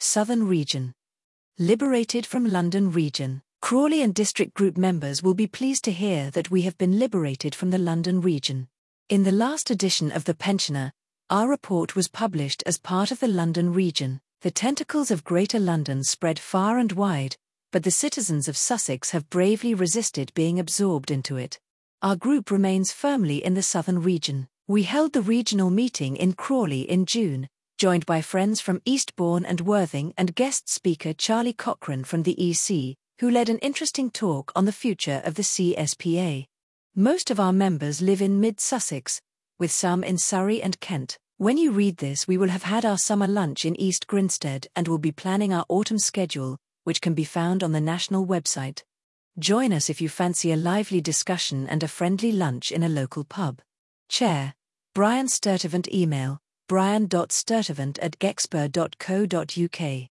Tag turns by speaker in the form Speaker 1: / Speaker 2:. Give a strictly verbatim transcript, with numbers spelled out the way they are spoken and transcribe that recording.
Speaker 1: Southern Region. Liberated from London Region. Crawley and District Group members will be pleased to hear that we have been liberated from the London Region. In the last edition of The Pensioner, our report was published as part of the London Region. The tentacles of Greater London spread far and wide, but the citizens of Sussex have bravely resisted being absorbed into it. Our group remains firmly in the Southern Region. We held the regional meeting in Crawley in June, joined by friends from Eastbourne and Worthing and guest speaker Charlie Cochrane from the E C, who led an interesting talk on the future of the C S P A. Most of our members live in mid-Sussex, with some in Surrey and Kent. When you read this, we will have had our summer lunch in East Grinstead and will be planning our autumn schedule, which can be found on the national website. Join us if you fancy a lively discussion and a friendly lunch in a local pub. Chair, Brian Sturtevant. Email, brian dot sturtevant at gexpur dot co dot uk.